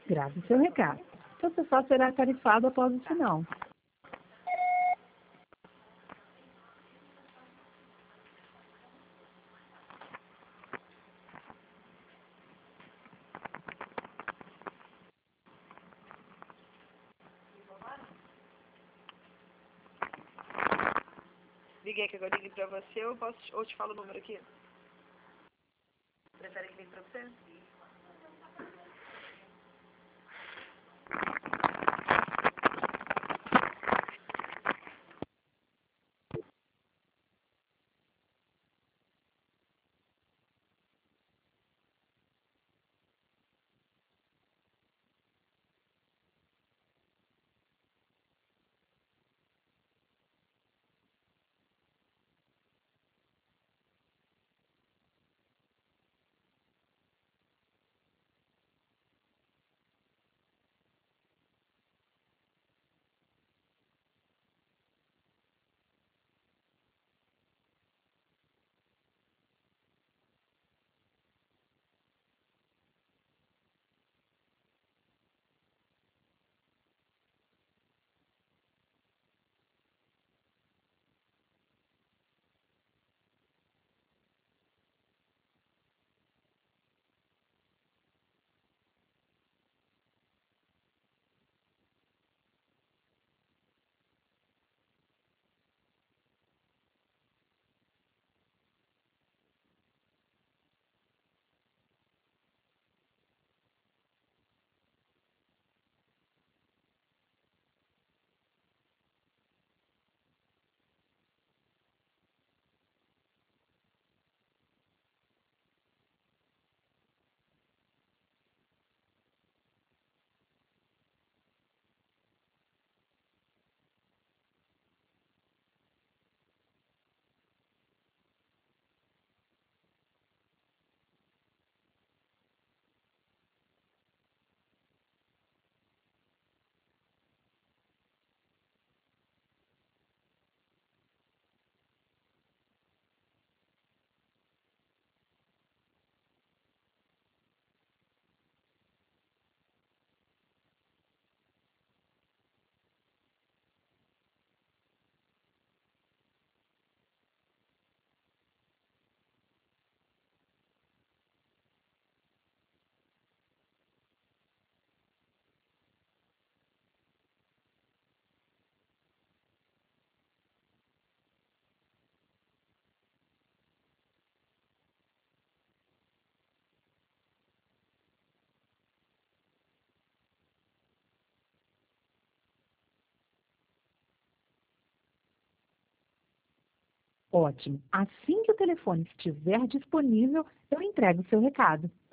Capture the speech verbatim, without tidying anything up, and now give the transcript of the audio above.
Grave seu recado. Você só será tarifado após o sinal. Liguei que eu ligue pra você ou, posso, ou te falo o número aqui? Prefere que ligue pra você? Ótimo. Assim que o telefone estiver disponível, eu entrego o seu recado.